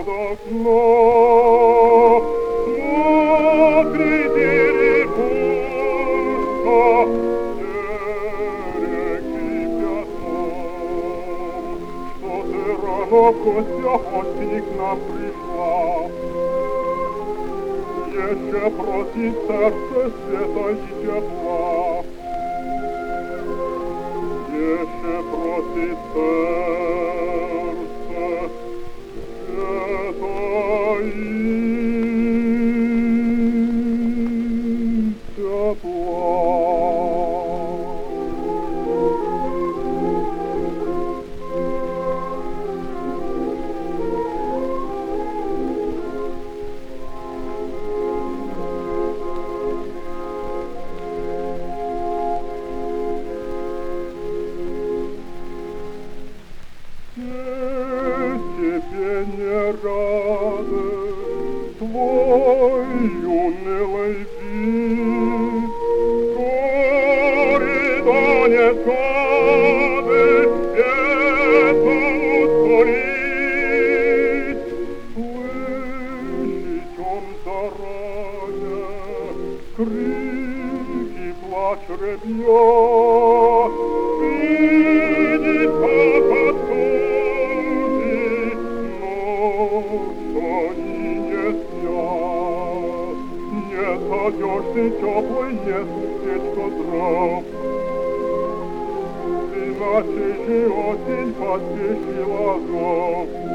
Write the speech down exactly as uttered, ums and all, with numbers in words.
под окном. Смотрите, рекушка, серенький пятном, что ты рано в гостях осень к нам пришла. Еще просит сердце света и тепла. Еще просит сердце света и тепла. Тебе не рады твой унылый вид, горе-то не скады это ускорить. Слышит он заранее крики, плач ребят, видит, как отходит ночь, они не спят. Нет одежды теплой, нет местечко дров. Иначе же осень подпещила зов.